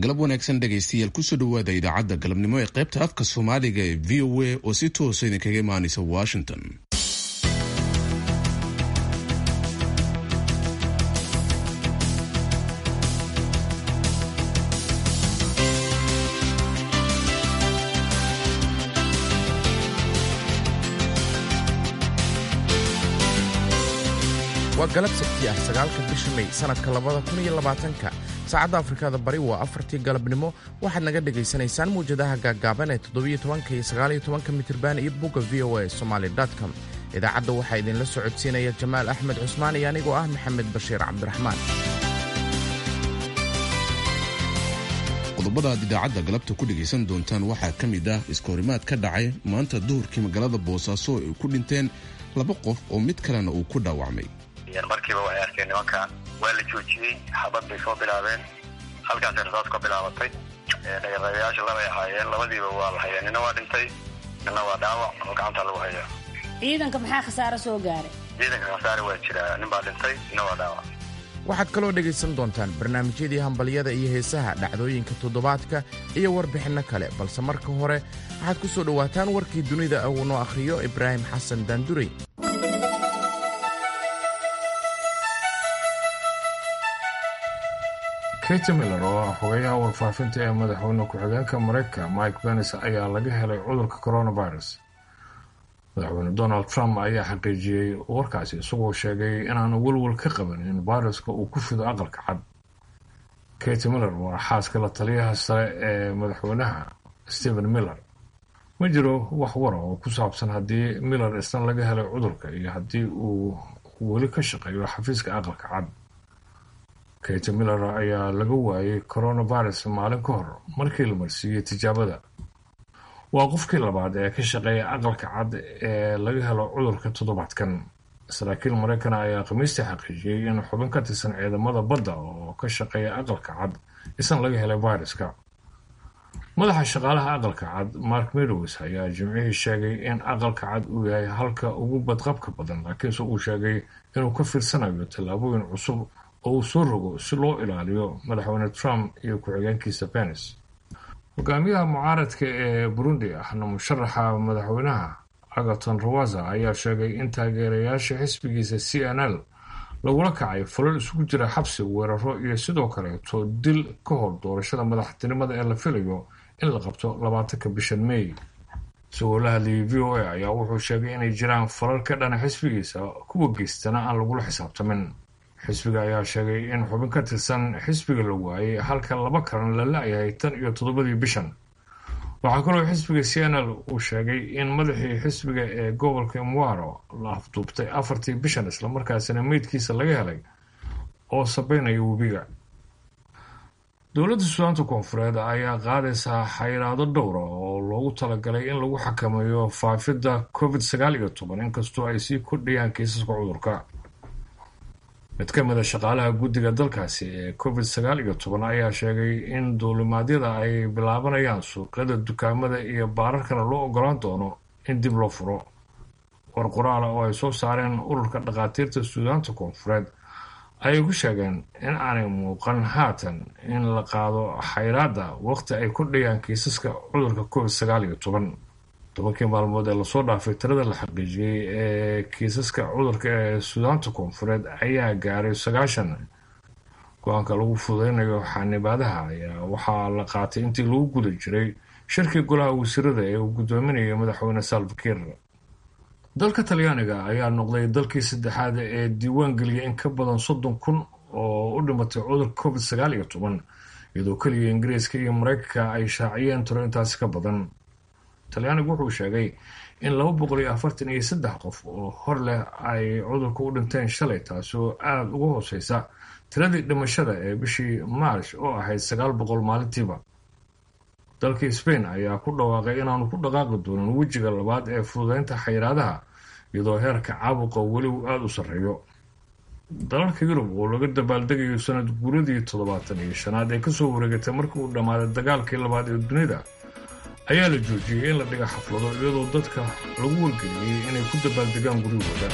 galab wanaagsan dhegaystayaal kusoo dhawaada idaacadda galabnimo ee qaybta afka soomaaliga ee v o a oo si toosa idinkaga imaanaysa washington. waa galab sabti ah 9-ka bisha May sanadka 2020. saacadda Afrikada Bari waa 4tii galabnimo. waxaad naga dhageysanaysaan muujadaha gaagaaban ee 17 iyo 19 mitirban iyo bogga voasomali.com. idaacadda waxaa idinla socodsiinaya Jamaal Axmed Cusmaan iyo anigoo ah Maxamed Bashiir Cabdiraxmaan. qodobada aad idaacadda galabta ku dhegaysan doontaan waxaa ka mid ah iskoorimaad ka dhacay maanta duhurkii magaalada Boosaaso ay ku dhinteen 2 qof oo mid kalena uu ku dhaawacmay. markiiba waxay arkeen nimankan waa la joojiyey, xabad bay soo bilaabeen, halkaasay rasaas ka bilaabatay. dhagarayaasha labay ahaayeen, labadiiba waa la hayeen, nina waa dhintay, nina waa dhaawac oo gacanta lagu hayaa. ciidanka maxaa khasaaro soo gaaray? ciidanka khasaare waa jira, nin baa dhintay, nina waa dhaawac. waxaad kaloo dhegaysan doontaan barnaamijyadii hambalyada iyo heesaha, dhacdooyinka toddobaadka iyo warbixinno kale, balse marka hore waxaad ku soo dhowaataan warkii dunida uu noo akhriyo Ibraahim Xasan Daandurey. Katie Miller oo ah xogayaha warfaafinta ee madaxweyne ku-xigeenka Mareykanka Mike Pence ayaa laga helay cudurka coronavirus. madaxweyne Donald Trump ayaa xaqiijiyey warkaasi isagoo sheegay inaanu walwal ka qaban in viruska uu ku fido aqalka cad. Katie Miller waa xaaska la taliyaha sare ee madaxweynaha Stephen Miller. ma jiro wax war oo ku saabsan haddii Miller isna laga helay cudurka iyo haddii uu weli ka shaqeeyo xafiiska aqalka cad. Katie Miller ayaa laga waayay coronavirus maalin ka hor markii la marsiiyey tijaabada. waa qofkii labaad ee ka shaqeeya aqalka cad ee laga helo cudurka toddobaadkan. saraakiil Mareykan ayaa Khamiistii xaqiijiyey in xubin ka tirsan ciidamada badda oo ka shaqeeya aqalka cad isna laga helay viruska. madaxa shaqaalaha aqalka cad Mark Meadows ayaa Jimcihii sheegay in aqalka cad uu yahay halka ugu badqabka badan, laakiinse uu sheegay inuu ka fiirsanayo tallaabooyin cusub oo uu soo rogo si loo ilaaliyo madaxweyne Trump iyo ku-xigeenkiisa Pence. hogaamiyaha mucaaradka ee Burundi ahna musharaxa madaxweynaha Agathon Rwasa ayaa sheegay in taageerayaasha xisbigiisa CNL lagula kacay falal isugu jira xabsi, weeraro iyo sidoo kaleeto dil ka hor doorashada madaxtinimada ee la filayo in la qabto 20ka bishan May. isagoo la hadlayay VOA ayaa wuxuu sheegay inay jiraan falal ka dhana xisbigiisa, kuwa geystana aan lagula xisaabtamin. xisbiga ayaa sheegay in xubin ka tirsan xisbiga la waayay halka 2 kalena la la'yahay tan iyo 7 bishan. waxaa kaloo xisbiga CNL uu sheegay in madaxii xisbiga ee gobolka Mwaro la afduubtay 4 bishan, islamarkaasina meydkiisa laga helay oo sabeynaya webiga. dowladda Suudaanta Koonfureed ayaa qaadaysaa xayiraado dhowr oo loogu talagalay in lagu xakameeyo faafidda COVID-19 inkastoo ay sii kordhayaan kiisaska cudurka. mid ka mid a shaqaalaha guddiga dalkaasi ee COVID-19 ayaa sheegay in duulimaadyada ay bilaabanayaan, suuqyada, dukaamada iyo baararkana loo ogolaan doono in dib loo furo. war qoraal oo ay soo saareen ururka dhakhaatiirta Suudaanta Koonfureed ayay ku sheegeen in aanay muuqan haatan in la qaado xayiraadda waqti ay kordhayaan kiisaska cudurka COVID-19. 10 maalmood ee lasoo dhaafay tirada la xaqiijiyey ee kiisaska cudurka ee Suudaanta Koonfureed ayaa gaaray 90. go-aanka lagu fududeynayo xanibaadaha ayaa waxaa la qaatay intii lagu guda jiray shirkii golaha wasiirada ee uu gudoominayay madaxweyne Salva Kiir. dalka Talyaaniga ayaa noqday dalkii saddexaad ee diiwaan geliyay in ka badan 30,000 oo u dhimatay cudurka COVID-19, iyadoo kaliya Ingiriiska iyo Mareykanka ay shaaciyeen tiro intaasi ka badan. Talyaanigu wuxuu sheegay in 243 qof oo hor leh ay cudurka u dhinteen shalay, taasoo aad uga hooseysa tiradii dhimashada ee bishii Maarch oo ahayd 900 maalintiiba. dalka Spain ayaa ku dhawaaqay inaanu ku dhaqaaqi doonin wejiga labaad ee fududeynta xayiraadaha, iyadoo heerka caabuqa weli uu aad u sarreeyo. dalalka Yurub oo laga dabaaldegayo sanad guuradii 75aad ee kasoo wareegatay markii uu dhammaaday dagaalkii labaad ee dunida ayaa la joojiyey in la dhiga xaflado, iyadoo dadka lagu wargeliyey inay ku dabaaldegaan guryahooda.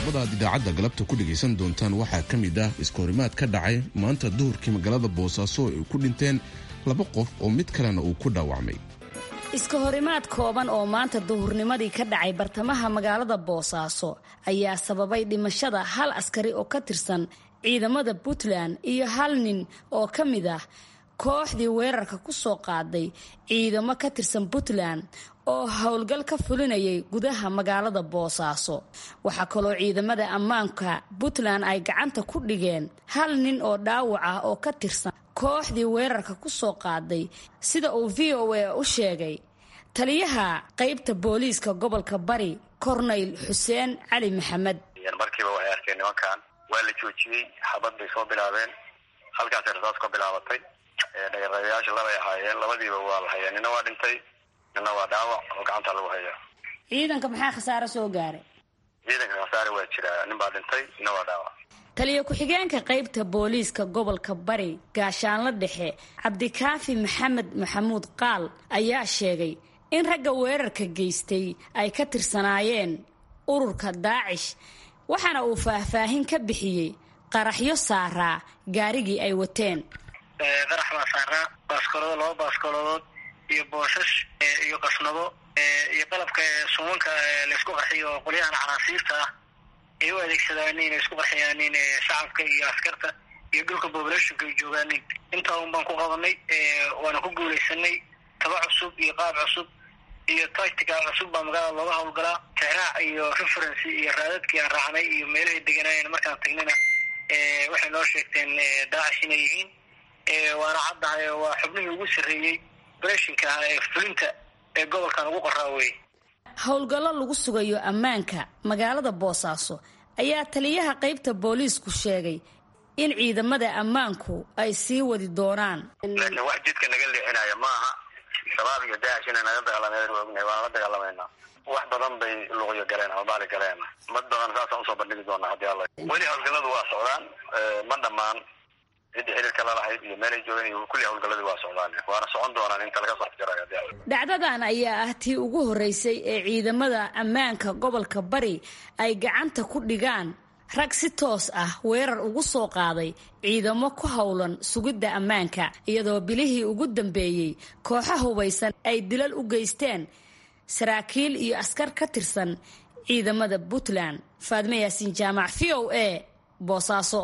qodobada aad idaacadda galabta ku dhegaysan doontaan waxaa ka mid ah iskahorimaad ka dhacay maanta duhurkii magaalada boosaaso ay ku dhinteen 2 qof oo mid kalena uu ku dhaawacmay. iskahorimaad kooban oo maanta duhurnimadii ka dhacay bartamaha magaalada boosaaso ayaa sababay dhimashada 1 askari oo ka tirsan ciidamada Puntland iyo 1 nin oo ka mid ah kooxdii weerarka ku soo qaaday ciidamo ka tirsan Puntland oo howlgal ka fulinayay gudaha magaalada boosaaso. waxaa kaloo ciidamada ammaanka Puntland ay gacanta ku dhigeen 1 nin oo dhaawac ah oo ka tirsan kooxdii weerarka ku soo qaaday sida uu VOA u sheegay taliyaha qaybta booliiska gobolka Bari Corneyl Xuseen Cali Maxamed. markiiba waxay arkeen nimankan waa la joojiyay xabad bay soo bilaabeen halkaas rasaas ka bilaabatay dhalinyarayaasha laba ahaayeen labadiiba waa la hayeen nina waa dhintay nina waa dhaawac oo gacanta lagu hayo. ciidanka maxaa khasaare soo gaaray? ciidanka khasaare waa jira nin baa dhintay nina waa dhaawac. taliya ku-xigeenka qaybta booliiska gobolka Bari gaashaanle dhexe Cabdikaafi Maxamed Maxamuud Qaal ayaa sheegay in ragga weerarka geystay ay ka tirsanaayeen ururka Daacish waxaana uu faahfaahin ka bixiyay qaraxyo saaraa gaarigii ay wateen. qarax baa saaraa baaskolood 2 baaskolood iyo booshash iyo qasnado iyo qalabka suumanka la isku qarxiyo qolyahan canaasiirta ah ay u adeegsadaan inay isku qarxiyaan shacabka iyo askarta iyo dhulka populationka ay joogaan. inta baan ku qabanay waana ku guuleysanay taba cusub iyo qaab cusub iyo tactica cusub baa magaalada looga howlgalaa. tixraac iyo reference iyo raadadkii aan raacnay iyo meelahay deganayeen markaan tagnayna waxay noo sheegteen Daacish inay yihiin waana caddahay waa xubnihii ugu sarreeyay operationka ee fulinta ee gobolkan ugu qoraaway. howlgallo lagu sugayo ammaanka magaalada boosaaso ayaa taliyaha qaybta booliisku sheegay in ciidamada ammaanku ay sii wadi doonaan. laakiin wax jidka naga leexinaya maaha shabaab iyo Daacish inay naga dagaalamayaan waa la dagaalamayna wax badan bay luqyo galeen ama baali galeen mad badan saasaan usoo bandhigi doonaa haddii alla weli howlgalladu waa socdaan ma dhammaan cidii xiriirka la lahayd iyo meelay joogeen iyo kulli howlgalladii waa socdaan waana socon doonaan inta laga soo jarayo haddii alla. dhacdadan ayaa ah tii ugu horeysay ee ciidamada ammaanka gobolka Bari ay gacanta ku dhigaan rag si toos ah weerar ugu soo qaaday ciidamo ku howlan sugidda ammaanka iyadoo bilihii ugu dambeeyay kooxo hubaysan ay dilal u geysteen saraakiil iyo askar ka tirsan ciidamada Puntland. Faadme Yaasiin Jaamac VOA Boosaaso.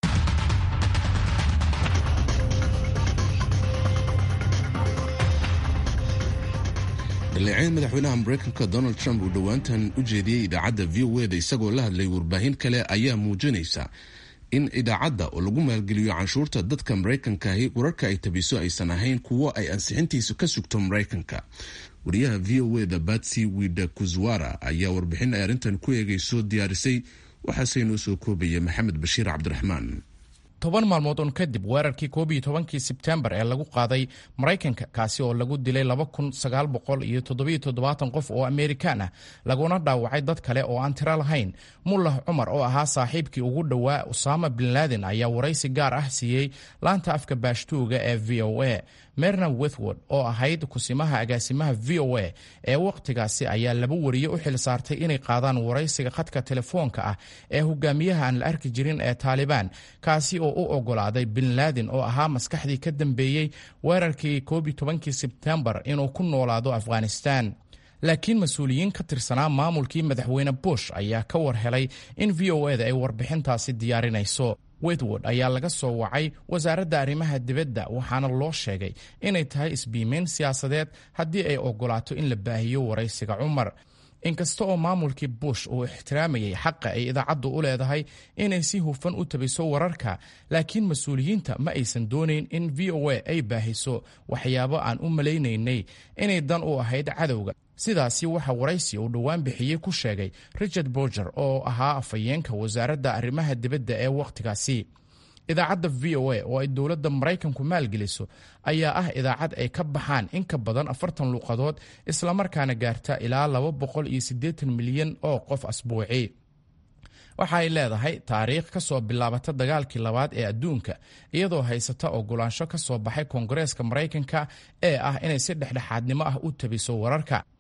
dhaleeceyn madaxweynaha Mareykanka Donald Trump uu dhowaantan u jeediyey idaacadda VOA isagoo la hadlay warbaahin kale ayaa muujinaysa in idaacadda oo lagu maalgeliyo canshuurta dadka Mareykanka wararka ay tabiso aysan ahayn kuwo ay ansixintiisu ka sugto Mareykanka. wariyaha VOA Batsy Widakuswara ayaa warbixin ay arrintan ku eegayso diyaarisay waxaase inoo soo koobaya Maxamed Bashiir Cabdiraxmaan. 10 maalmood on kadib weerarkii 11 Sebtembar ee lagu qaaday Mareykanka kaasi oo lagu dilay 2977 qof oo Amerikaan ah laguna dhaawacay dad kale oo aan tiro lahayn. Mullah Umar oo ahaa saaxiibkii ugu dhawaa Osama bin Laden ayaa waraysi gaar ah siiyey laanta afka baashtuuga ee VOA. Merna Withwood oo ahayd kusimaha agaasimaha VOA ee waqtigaasi ayaa 2 wariye u xil saartay inay qaadaan waraysiga khadka telefoonka ah ee hogaamiyaha aan la arki jirin ee Taliban kaasi oo u ogolaaday bin Laden oo ahaa maskaxdii ka dambeeyay weerarkii 11 Sebtembar inuu ku noolaado Afghanistan. laakiin mas-uuliyiin ka tirsanaa maamulkii madaxweyne Bush ayaa ka war helay in VOA-da ay warbixintaasi diyaarinayso. Withwood ayaa laga soo wacay wasaaradda arrimaha dibadda waxaana loo sheegay inay tahay isbiimeyn siyaasadeed haddii ay ogolaato in la baahiyo waraysiga Cumar. inkasta oo maamulkii Bush uu ixtiraamayay xaqa ay idaacaddu u leedahay inay si hufan u tabiso wararka, laakiin mas-uuliyiinta ma aysan doonayn in VOA ay baahiso waxyaabo aan u malaynaynay inay dan u ahayd cadowga. sidaasi waxa waraysi uu dhowaan bixiyey ku sheegay Richard Boger oo ahaa afhayeenka wasaaradda arrimaha dibadda ee wakhtigaasi. idaacadda VOA oo ay dowladda Maraykanku maalgeliso ayaa ah idaacad ay ka baxaan in ka badan 40 luqadood islamarkaana gaarta ilaa 280 milyan oo qof asbuuci. waxa ay leedahay taariikh ka soo bilaabata dagaalkii labaad ee adduunka iyadoo haysata ogolaansho ka soo baxay Koongareeska Maraykanka ee ah inay si dhexdhexaadnimo ah u tabiso wararka.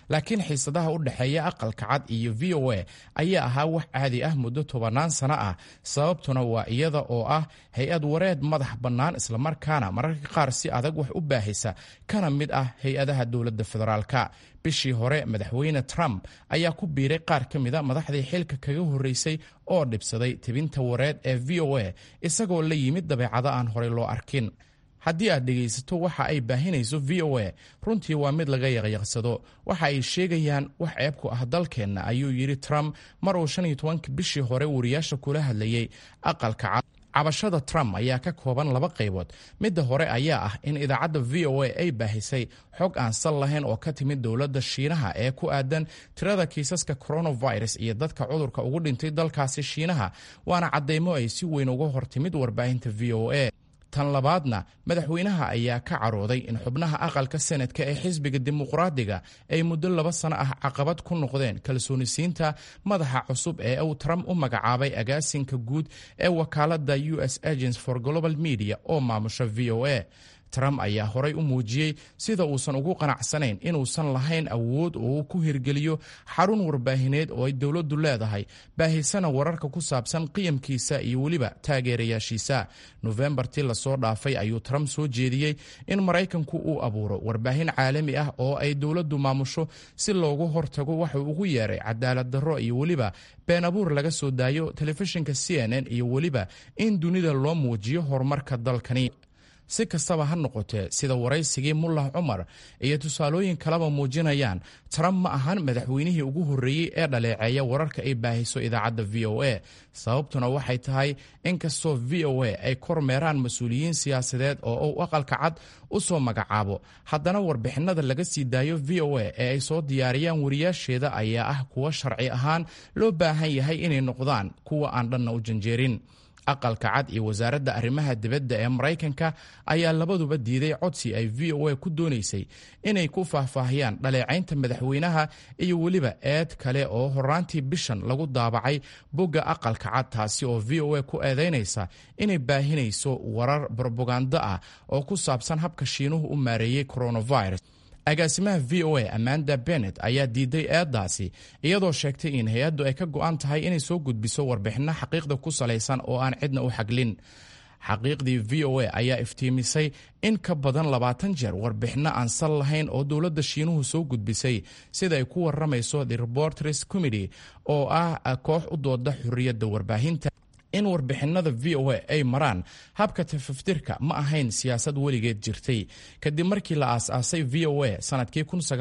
laakiin xiisadaha u dhexeeya aqalka cad iyo v o a ayaa ahaa wax caadi ah muddo 10 sano ah. sababtuna waa iyada oo ah hay-ad wareed madax bannaan islamarkaana mararka qaar si adag wax u baahisa kana mid ah hay-adaha dowladda federaalka. bishii hore madaxweyne Trump ayaa ku biiray qaar ka mida madaxdii xilka kaga horeysay oo dhibsaday tibinta wareed ee v o a isagoo la yimid dabeecado aan horey loo arkin. haddii aad dhegaysato waxa ay baahinayso v o a runtii waa mid laga yaqyaqsado. waxa ay sheegayaan wax ceeb ku ah dalkeenna, ayuu yidhi Trump mar uu 15 bishii hore wariyaasha kula hadlayay aqalka cad. cabashada Trump ayaa ka kooban 2 qaybood. midda hore ayaa ah in idaacadda v o a ay baahisay xog aan sal lahayn oo ka timid dowladda Shiinaha ee ku aadan tirada kiisaska coronavirus iyo dadka cudurka ugu dhintay dalkaasi Shiinaha, waana cadeymo ay si weyn uga hortimid warbaahinta v o a. tan labaadna madaxweynaha ayaa ka carooday in xubnaha aqalka senadka ee xisbiga dimuqraadiga ay muddo 2 sano ah caqabad ku noqdeen kalsoonisiinta madaxa cusub ee uu Trump u magacaabay agaasinka guud ee wakaaladda US Agency for Global Media oo maamusha v o a. Trump ayaa horay u muujiyey sida uusan ugu qanacsanayn inuusan lahayn awood oo uu ku hirgeliyo xarun warbaahineed oo ay dowladdu leedahay, baahisana wararka ku saabsan qiyamkiisa iyo weliba taageerayaashiisa. Novembartii lasoo dhaafay ayuu Trump soo jeediyey in Maraykanku uu abuuro warbaahin caalami ah oo ay dowladdu maamusho si loogu hortago waxa uu ugu yeeray cadaalad darro iyo weliba been abuur laga soo daayo telefishinka CNN iyo weliba in dunida loo muujiyo horumarka dalkani. si kastaba ha noqotee, sida waraysigii Mullah Cumar iyo tusaalooyin kaleba muujinayaan, Trump ma ahan madaxweynihii ugu horreeyey ee dhaleeceeya wararka ay baahiso idaacadda v o a. sababtuna waxay tahay inkastoo v o a ay kormeeraan mas-uuliyiin siyaasadeed oo uu aqalka cad u soo magacaabo, haddana warbixinada laga sii daayo v o a ee ay soo diyaariyaan wariyaasheeda ayaa ah kuwa sharci ahaan loo baahan yahay inay noqdaan kuwa aan dhanna u janjeerin. aqalka cad iyo wasaaradda arrimaha dibadda ee Maraykanka ayaa labaduba diiday codsi ay v o a ku doonaysay inay ku faahfaahiyaan dhaleecaynta madaxweynaha iyo weliba eed kale oo horaantii bishan lagu daabacay bogga aqalka cad, taasi oo v o a ku eedaynaysa inay baahinayso warar propaganda ah oo ku saabsan habka Shiinuhu u maareeyay coronavirus. agaasimaha v o a Amanda Bennett ayaa diiday eedaasi, iyadoo sheegtay in hay-addu ay ka go'an tahay inay soo gudbiso warbixinno xaqiiqda ku salaysan oo aan cidna u xaglin. xaqiiqdii v o a ayaa iftiimisay in ka badan 20 jeer warbixinno aan sal lahayn oo dowladda Shiinuhu soo gudbisay, sida ay ku waramayso The Reporters Committee oo ah koox u dooda xurriyadda warbaahinta. in warbixinada v o a ay maraan habka tafaftirka ma ahayn siyaasad weligeed jirtay. kadib markii la aasaasay v o a sanadkii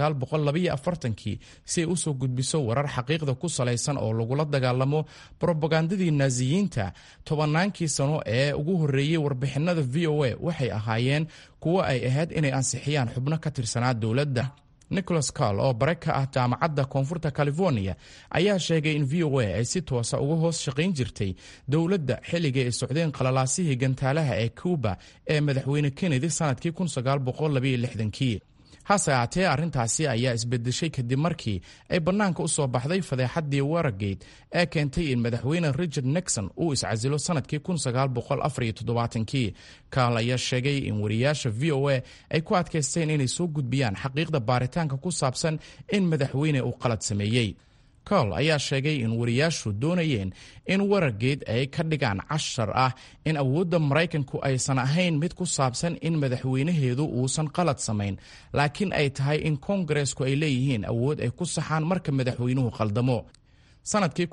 1942 si ay u soo gudbiso warar xaqiiqda ku salaysan oo lagula dagaalamo propagandadii naaziyiinta, 10 sano ee ugu horreeyey warbixinada v o a waxay ahaayeen kuwo ay ahayd inay ansixiyaan xubno ka tirsanaa dowladda. Nicholas Carl oo bare ka ah jaamacadda koonfurta California ayaa sheegay in v o a ay si toosa uga hoos shaqayn jirtay dowladda xilligii ay socdeen qalalaasihii gantaalaha ee Cuba ee madaxweyne Kennedy sanadkii 1962. hase ahaatee arrintaasi ayaa isbedeshay kadib markii ay bannaanka u soo baxday fadeexaddii Watergate ee keentay in madaxweyne Richard Nixon uu iscasilo sanadkii 1974. Carl ayaa sheegay in wariyaasha v o a ay ku adkaysteen inay soo gudbiyaan xaqiiqda baaritaanka ku saabsan in madaxweyne uu qalad sameeyey. Carl ayaa sheegay in wariyaashu doonayeen in Watergate ay ka dhigaan cashar ah in awoodda Maraykanku aysan ahayn mid ku saabsan in madaxweynaheedu uusan qalad samayn, laakiin ay tahay in Koongareesku ay leeyihiin awood ay ku saxaan marka madaxweynuhu qaldamo. sanadkii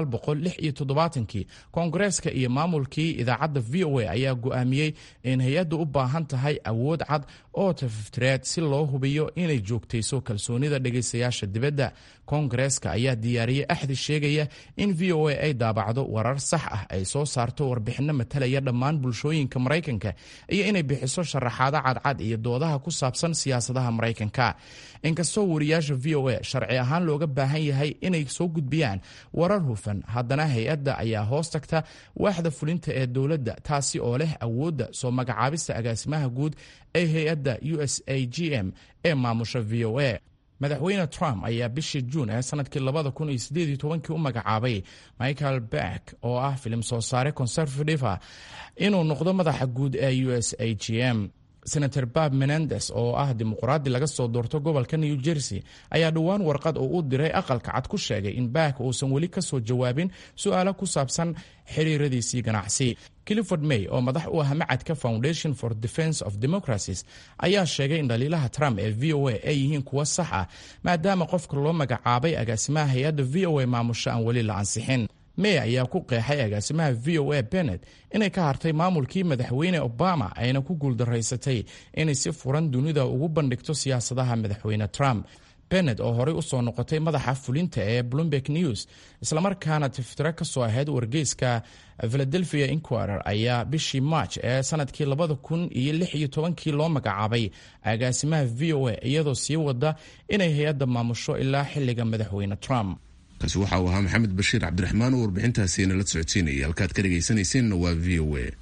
1976 Koongareeska iyo maamulkii idaacadda v o a ayaa go'aamiyey in hay-addu u baahan tahay awood cad oo tafaftireed si loo hubiyo inay joogtayso kalsoonida dhegaystayaasha dibadda. Koongareeska ayaa diyaariyey axdi sheegaya in v o a ay daabacdo warar sax ah, ay soo saarto warbixinno matalaya dhammaan bulshooyinka Maraykanka iyo inay bixiso sharaxaado cadcad iyo doodaha ku saabsan siyaasadaha Maraykanka. inkastoo wariyaasha v o a sharci ahaan looga baahan yahay inay soo gudbiyaan warar hufan, haddana hay-adda ayaa hoos tagta waaxda fulinta ee dowladda, taasi oo leh awoodda soo magacaabista agaasimaha guud ee hay-adda USAGM ee maamusha v o a. madaxweyne Trump ayaa bishii Juun ee sanadkii 2018 u magacaabay Michael Beck oo ah filim soo saare conservative ah inuu noqdo madaxa guud ee USAGM. senator bob menendez oo ah dimuqraadi laga soo doorto gobolka new jersey ayaa dhowaan warqad oo u diray aqalka cad ku sheegay in baak uusan weli ka soo jawaabin su'aalo ku saabsan xiriiradiisii ganacsi. clifford may oo madax u ah macadka foundation for defense of democracies ayaa sheegay in dhaliilaha trump ee v o a ay yihiin kuwo sax ah maadaama qofka loo magacaabay agaasimaha hay-adda v o a maamusho aan weli la ansixin. may ayaa ku qeexay agaasimaha v o a Bennett inay ka hartay maamulkii madaxweyne Obama ayna ku guuldaraysatay inay si furan dunida ugu bandhigto siyaasadaha madaxweyne Trump. Bennett oo horey u soo noqotay madaxa fulinta ee Bloomberg News islamarkaana tiftira ka soo ahayd wargeyska Philadelphia Inquirer ayaa bishii March ee sanadkii 2016 loo magacaabay agaasimaha v o a iyadoo sii wada inay hay-adda maamusho ilaa xilliga madaxweyne Trump. kaasi waxa uu ahaa maxamed bashiir cabdiraxmaan oo warbixintaasi nala socodsiinaya. halkaad ka dhegaysanayseena waa v o a.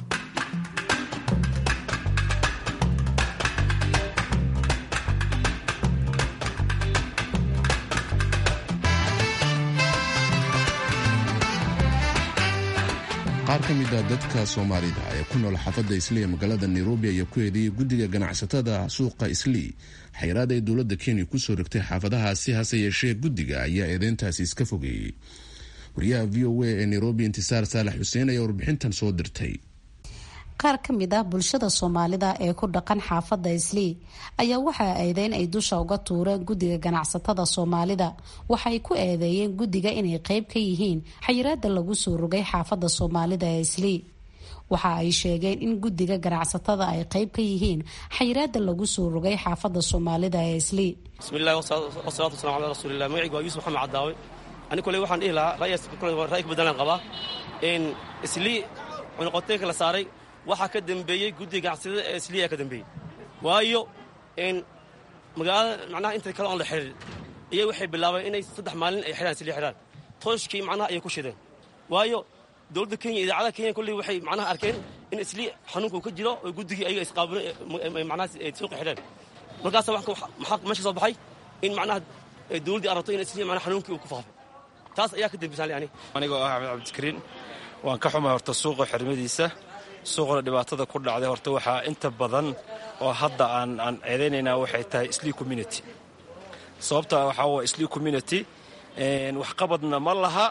qaar ka mid a dadka soomaalida ee ku nool xaafadda islii ee magaalada nairobi ayaa ku eedeeyey guddiga ganacsatada suuqa islii xayiraad ay dowladda kenya kusoo rogtay xaafadahaasi. hase yeeshee guddiga ayaa eedeyntaasi iska fogeeyey. wariyaha v o a ee nairobi intisaar saalax xuseen ayaa warbixintan soo dirtay. qaar ka mid ah bulshada soomaalida ee ku dhaqan xaafadda islii ayaa waxaa eedeyn ay dusha uga tuureen guddiga ganacsatada soomaalida. waxay ku eedeeyeen guddiga inay qayb ka yihiin xayiraada lagu soo rogay xaafadda soomaalida ee islii. waxa ay sheegeen in guddiga ganacsatada ay qayb ka yihiin xayiraada lagu soo rogay xaafadda soomaalida ee islii. bismillahi wasalaatu wasalaamu calaa rasuulillah. magacaygu waa yuusuf maxamed cadaawe. ani koley waxaan dhihi lahaa ra'yi ka bedelaan qabaa in islii cunuqoteynka la saaray waxaa ka dambeeyey guddiga ganacsatada ee islii ka dambeeyey. waayo in magaalada macnaha inta kale oon la xiriirin iyo waxay bilaabeen inay 3 maalin ay xiraan islii xiraan tooshkii macnaha ayay ku shideen. waayo dowladda kenya idaacadaha kenya kolley waxay macnaha arkeen in islii xanuunka uu ka jiro oo guddigii ayaga isqaabileen macnaha suuqa xireen. markaas maxaa meesha soo baxay in macnaha dowladdii arabto in islii macnaha xanuunkii uu ku faafo. taas ayaa ka dambeysaan yani anigoo ah Axmed Cabdikariin waan ka xumay horta suuqa xirmadiisa. suuqna dhibaatada ku dhacday horta waxaa inta badan oo hadda aan eedeynayna waxay tahay islii community. sababta waxaa waa islii community wax qabadna ma laha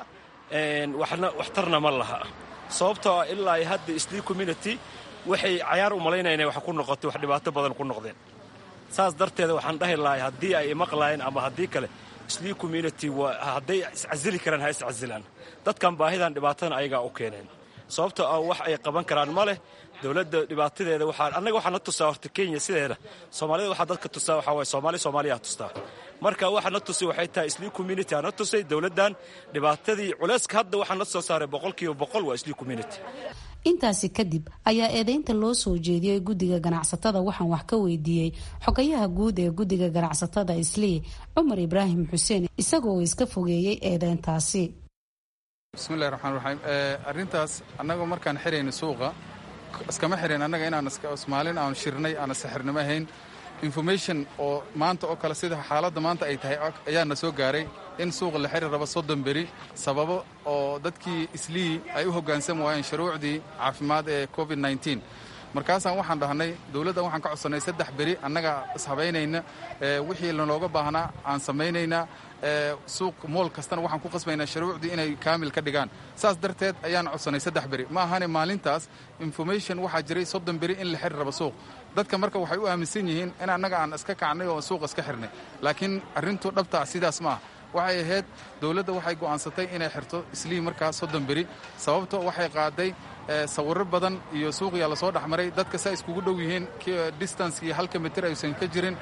waxtarna ma laha. sababtoo ilaa ay hadda islii community waxay cayaar u malaynayeen wax ku noqotay wax dhibaato badan ku noqdeen. saas darteeda waxaan dhahi lahay haddii ay maqlaayeen ama haddii kale islii community hadday iscasili karaan ha iscasilaan. dadkan baahidan dhibaatadan ayagaa u keeneen. sababtoo ah wax ay qaban karaan ma leh. dowladda dhibaatadeeda annaga waxaa na tusaa horta kenya sideeda soomaalida waxaa dadka tusaa waxaa waye soomaaliyaa tustaa. marka waxaa na tusay waxay tahay islii community aa na tusay dowladdan dhibaatadii culeyska hadda waxaa na soo saaray 100% waa islii community. intaasi kadib ayaa eedeynta loo soo jeediyey guddiga ganacsatada waxaan wax ka weydiiyey xogayaha guud ee guddiga ganacsatada islii cumar ibraahim xuseen isagoo iska fogeeyey eedeyntaasi. bismillahi raxmaan raxiim. arrintaas annagoo markaan xirayno suuqa iskama xirin annaga inaan Soomaalin aan shirnay aan saxirnimo ahayn. information oo maanta oo kale sida xaaladda maanta ay tahay ayaa na soo gaaray in suuqa la xiri rabo 30 beri sababo oo dadkii islii ay u hoggaansan waayeen shuruucdii caafimaad ee COVID-19. markaasaan waxaan dhahnay dowladda waxaan ka codsanay 3 beri annaga ishabaynayna wixii lanooga baahnaa aan samaynaynaa. suuq mool kastana waxaan ku qasbaynaa shuruucdii inay kaamil ka dhigaan. saas darteed ayaan codsanay 3 beri. ma ahane maalintaas information waxaa jiray 30 beri in la xiri rabo suuq. dadka marka waxay u aaminsan yihiin in annaga aan iska kacnay oo suuq iska xirnay. laakiin arrintu dhabta sidaas ma ah. waxay ahayd dowladda waxay go'aansatay inay xirto islii markaas 30 beri. sababto waxay qaaday sawirro badan iyo suuqiya la soo dhaxmaray dadka saa iskugu dhow yihiin distance iyo 1 mitir aysan ka jirin.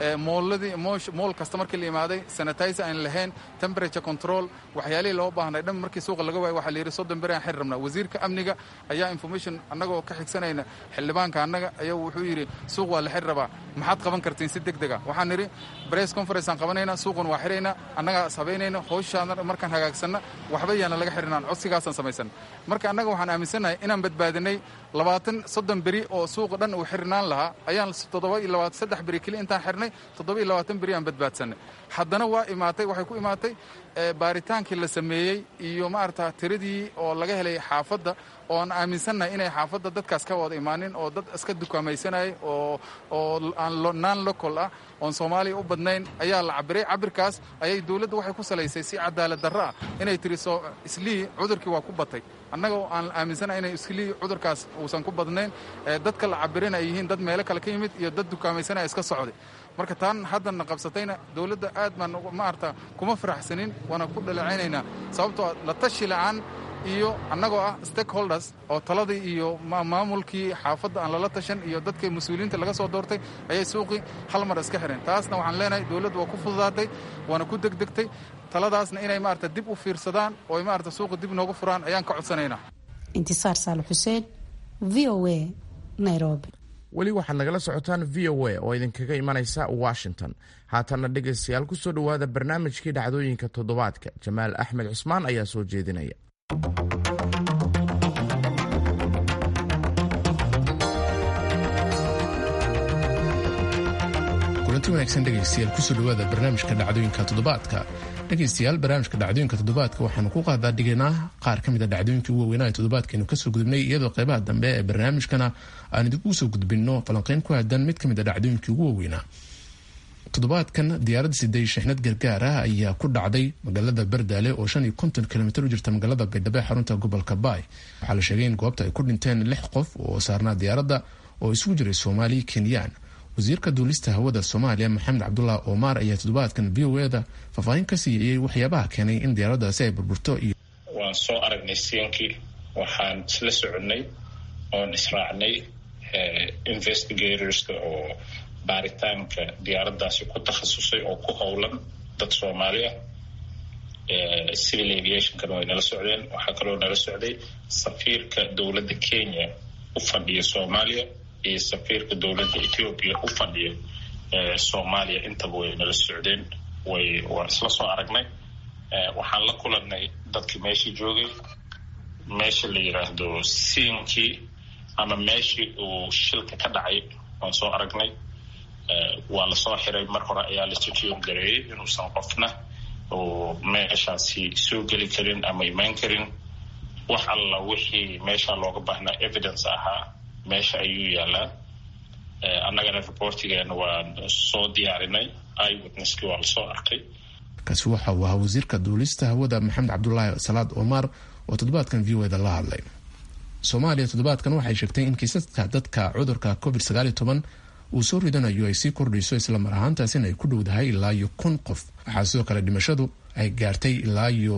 mool kasta markii la imaaday sanitizer aan lahayn temperature control waxyaalihii loo baahnay dhan markii suuqa laga waayay waxaa la yidhi 30 beri aan xiri rabnaa. wasiirka amniga ayaa information annagoo ka xigsanayna xildhibaanka annaga ayaa wuxuu yidhi suuq waa la xiri rabaa maxaad qaban kartiin si degdega. waxaan nidhi press conference aan qabanayna suuqan waa xiraynaa annagaa sabaynayna howshaana markaan hagaagsanna waxba yaana laga xirinaan codsigaasaan samaysan. marka annaga waxaan aaminsannahay inaan badbaadinay 30 beri oo suuqa dhan uu xirnaan lahaa ayaan 23 beri keli intaan xirnay 27 beri aan badbaadsanay haddana waa imaatay waxay ku imaatay baaritaankii la sameeyey iyo maarta tiradii oo laga helay xaafadda oo aan aaminsannahay inay xaafadda dadkaas ka wada imaanin oo dad iska dukaamaysanay oo aan non local ah oon Soomaaliya u badnayn ayaa la cabiray cabirkaas ayay dawladdu waxay ku salaysay si cadaalad darro ah inay tiri soo islii cudurkii waa ku batay annagoo aan aaminsanahay inay islii cudurkaas uusan ku badnayn dadka la cabirina ay yihiin dad meelo kale ka yimid iyo dad dukaamaysanaya iska socday marka taan haddana qabsatayna dawladda aad baan maarta kuma faraxsanin waana ku dhaleecaynaynaa sababtoo la tashi la'aan iyo annagoo ah stakeholders oo taladii iyo maamulkii xaafadda aan lala tashan iyo dadka mas-uuliyiinta laga soo doortay ayay suuqii hal mar iska xireen taasna waxaan leenahay dawladdu waa ku fududaatay waana ku degdegtay taladaasna inay maarata dib u fiirsadaan oo ay maarata suuqa dib noogu furaan ayaan ka codsanaynaa. Intisaar Saal Xuseen, VOA, Nairobi. weli waxaad nagala socotaan VOA oo idinkaga imanaysa Washington. Haatanna dhegaystayaal ku soo dhowaada barnaamijkii dhacdooyinka toddobaadka. Jamaal Axmed Cusmaan ayaa soo jeedinaya. kulanti wanaagsan dhegaystayaal kusoo dhowaada barnaamijka dhacdooyinka toddobaadka. dhegaystayaal barnaamijka dhacdooyinka toddobaadka waxaanu ku qaadaa dhiganaa qaar ka mid a dhacdooyinkii ugu weynaa ee toddobaadkeenu kasoo gudubnay iyadoo qaybaha dambe ee barnaamijkana aan idinku soo gudbinno falanqeyn ku aadan mid ka mid a dhacdooyinkii ugu waaweynaa. toddobaadkan diyaaradda siday shixnad gargaar ah ayaa ku dhacday magaalada Bardaale oo 50 kilomitir u jirta magaalada Baydhabo xarunta gobolka Baay. waxaa la sheegay in goobta ay ku dhinteen 6 qof oo saarnaa diyaaradda oo isugu jiray Soomaali Kenyaan. wasiirka duulista hawada Soomaaliya Maxamed Cabdullaahi Omar ayaa toddobaadkan VOA-da faahfaahin ka siiyay waxyaabaha keenay in diyaaraddaasi ay burburto. waan soo aragnay siinkii waxaan isla soconay oon israacnay investigatorska oo baaritaanka diyaaraddaasi ku takhasusay oo ku howlan dad Soomaali ah civil aviation-kana way nala socdeen. waxaa kaloo nala socday safiirka dowladda Kenya u fadhiya Soomaaliya iyo safiirka dowladda Ethiopia u fadhiya Soomaaliya intaba way nala socdeen waan isla soo aragnay. waxaan la kulannay dadkii meeshii joogay meesha la yiraahdo siinkii ama meeshii uu shilka ka dhacay waan soo aragnay. waa la soo xiray mar hore ayaa la secure gareeyay inuusan qofna oo meeshaasi soo geli karin ama imaan karin. wax alla wixii meesha looga baahnaa evidence ahaa meesha ayuu yaalaa. annagana reportigeena waan soo diyaarinay eyewitnesskii waa la soo arkay. kaasi waxa uu ahaa wasiirka duulista hawada Maxamed Cabdullaahi Salaad Omar oo toddobaadkan VOA-da la hadlay. Soomaaliya toddobaadkan waxay sheegtay in kiisaska dadka cudurka COVID-19 uu soo ridanayo ay sii kordhayso isla mar ahaantaasina ay ku dhowdahay ilaa iyo 1,000 qof. waxaa sidoo kale dhimashadu ay gaartay ilaa iyo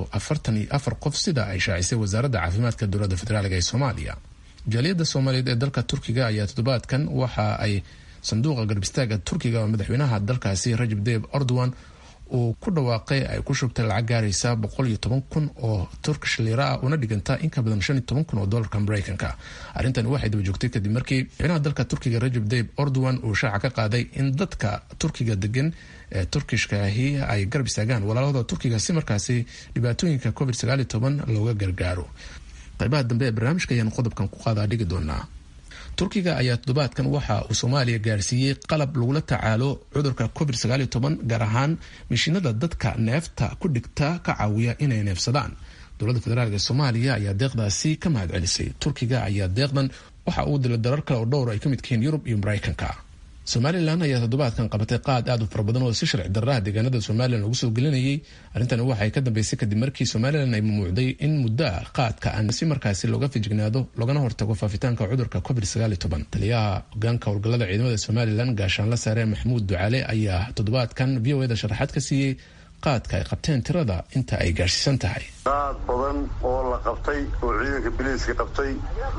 44 qof sida ay shaacisay wasaaradda caafimaadka dowladda federaalka ee Soomaaliya. jaaliyadda Soomaaliyeed ee dalka Turkiga ayaa toddobaadkan waxa ay sanduuqa garbistaaga Turkiga oo madaxweynaha dalkaasi Rajab Tayyip Erdogan uu ku dhawaaqay ay ku shubtay lacag gaaraysa 110,000 oo Turkish lira ah una dhiganta in ka badan 15,000 oo dollarka Mareykanka. arrintan waxay daba joogtay kadib markii madaxweynaha dalka Turkiga Rajab Tayyip Erdogan uu shaaca ka qaaday in dadka Turkiga degan ee Turkishka ahi ay garab istaagaan walaalahooda Turkiga si markaasi dhibaatooyinka COVID-19 looga gargaaro. qaybaha dambe ee barnaamijka ayaan qodobkan ku qaadaa dhigi doonaa. Turkiga ayaa toddobaadkan waxa uu Soomaaliya gaarsiiyey qalab lagula tacaalo cudurka COVID-19 gaar ahaan mishiinada dadka neefta ku dhigta ka caawiya inay neefsadaan. dowladda federaalka Soomaaliya ayaa deeqdaasi ka mahadcelisay. Turkiga ayaa deeqdan waxa uu dilay darar kale oo dhowr ay ka mid yihiin Yurub iyo Mareykanka. Somaliland ayaa toddobaadkan qabatay qaad aad u fara badan oo si sharci darro ah deegaanada Somaliland lagu soo gelinayay. arrintani waxay ka dambeysay kadib markii Somaliland ay mamnuucday in muddo qaadka aan si markaasi looga fijignaado loogana hortago faafitaanka cudurka COVID-19. taliyaha hoggaanka howlgallada ciidamada Somaliland gaashaanle sare Maxamuud Ducaale ayaa toddobaadkan VOA-da sharaxaad ka siiyey qaadka ay qabteen tirada inta ay gaarsiisan tahay. qaad badan oo la qabtay oo ciidanka biliiska qabtay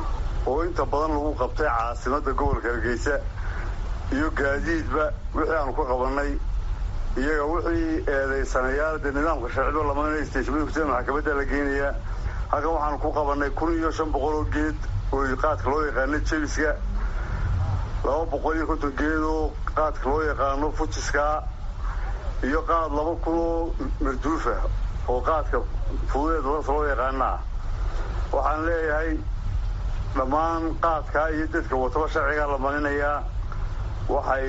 oo inta badan lagu qabtay caasimadda gobolka Hargeysa iyo gaadiidba wixii aan ku qabanay iyaga wixii eedeysanayaal nidaamka sharciga lamaanay isteeshmada ku maxkamadda la geenaya. halkan waxaan ku qabanay 1,500 oo geed oo qaadka loo yaqaan jebiska 250 geed oo qaadka loo yaqaan fujiska iyo qaad 2,000 oo marduufa oo qaadka fuudeed loo yaqaana. waxaan leeyahay dhammaan qaadka iyo dadka wataba sharciga la marinayaa. waxay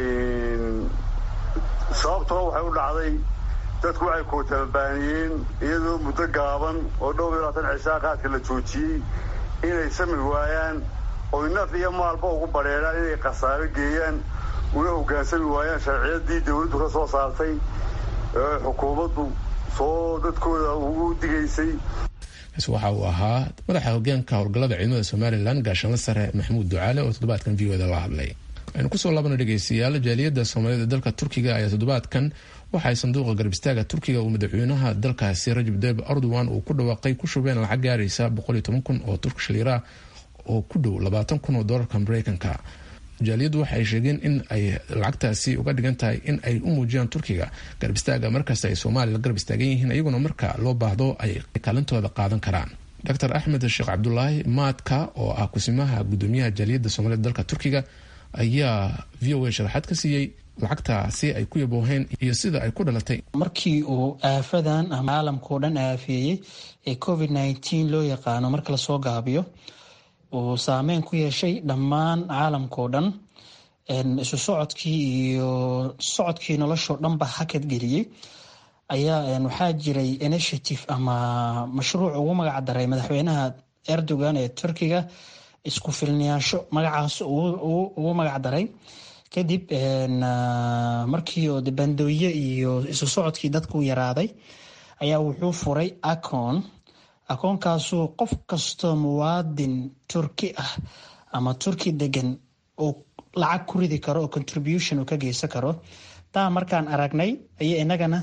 sababtoo waxay u dhacday dadku waxay kootabaaniyeen iyadoo muddo gaaban oo 20 cishaa qaadka la joojiyey inay sami waayaan oo naf iyo maalba ugu bareeraan inay khasaare geeyaan una hoggaansami waayaan sharciyadii dawladdu ka soo saartay ee xukuumaddu soo dadkooda ugu digaysay. waxa uu ahaa madaxa hoggaanka howlgallada ciidamada Somaliland gaashaanle sare Maxamuud Ducaale oo toddobaadkan VO-da la hadlay. aynu kusoo laabano dhegeystayaal jaaliyadda Soomaalida dalka Turkiga ayaa toddobaadkan waxay sanduuqa garab istaaga Turkiga uu madaxweynaha dalkaasi Rajab Tayyip Erdogan uu ku dhawaaqay ku shubeen lacag gaaraysa 110,000 oo Turkish lira oo ku dhow 20,000 oo doolarka Mareykanka. jaaliyaddu waxay sheegeen in ay lacagtaasi uga dhigan tahay in ay u muujiyaan Turkiga garab istaaga markasta ay Soomaaliya garab istaagan yihiin iyaguna marka loo baahdo ay kaalintooda qaadan karaan. Dr. Axmed Sheekh Cabdullaahi Maadka oo ah kusimaha gudoomiyaha jaaliyadda Soomaalida dalka Turkiga ayaa VOA sharaxaad ka siiyey lacagtaasi ay ku yabooheen iyo sida ay ku dhalatay. markii uu aafadan ama caalamkao dhan aafeeyey ee COVID-19 loo yaqaano marka lasoo gaabiyo uu saameyn ku yeeshay dhammaan caalamkao dhan, isu socodkii iyo socodkii noloshoo dhanba hakad geliyey, ayaa waxaa jiray initiative ama mashruuc ugu magac daray madaxweynaha Erdogan ee Turkiga isku filnaansho magacaas ugu magac daray. kadib markii oo bandooye iyo isu socodkii dadku yaraaday ayaa wuxuu furay akoonkaasuu qof kastoo muwaadin Turki ah ama Turki degan oo lacag ku ridi karo oo contribution uu ka geysan karo. taa markaan aragnay ayaa inagana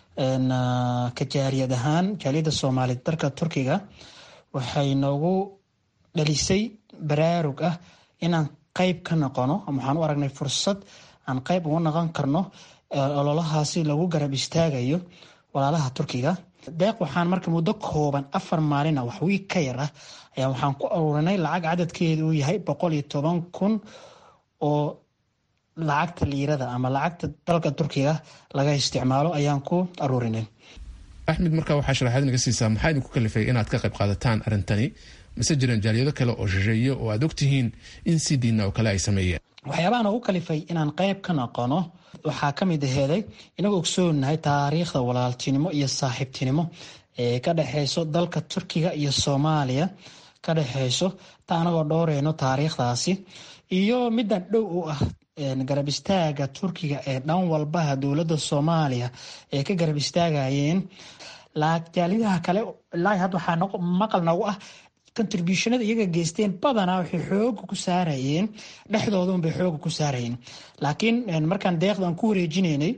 ka jaaliyad ahaan jaaliyadda Soomaalida dalka Turkiga waxay noogu dhalisay baraarug ah inaan qayb ka noqono. waxaan u aragnay fursad aan qayb uga noqon karno ololahaasi lagu garab istaagayo walaalaha Turkiga. deeq waxaan marka muddo kooban 4 maalin wax wiig ka yar ah ayaa waxaan ku aruurinay lacag cadadkeedu uu yahay 110,000 oo lacagta liirada ama lacagta dalka Turkiga laga isticmaalo ayaan ku aruurinay. Axmed, marka waxaa sharaxaad naga siisaa maxaa idinku kalifay inaad ka qayb qaadataan arrintani? mise jiraan jaaliyado kale oo shisheeye oo aad ogtihiin in sidiina oo kale ay sameeyeen? waxyaabaha nagu kalifay inaan qayb ka noqono waxaa ka mid aheeday inagoo ogsoonahay taariikhda walaaltinimo iyo saaxiibtinimo ee ka dhexeyso dalka Turkiga iyo Soomaaliya ka dhexeyso, taa anagoo dhowreyno taariikhdaasi iyo middan dhow u ah garab istaaga Turkiga ee dhan walbaha dowladda Soomaaliya ee ka garab istaagayeen. jaaliyadaha kale ilaa hadda waxaa maqal nagu ah contributionada iyaga geysteen badanaa waxay xooga ku saarayeen dhexdooda unbay xooga ku saarayeen. laakiin markaan deeqdan ku wareejinaynay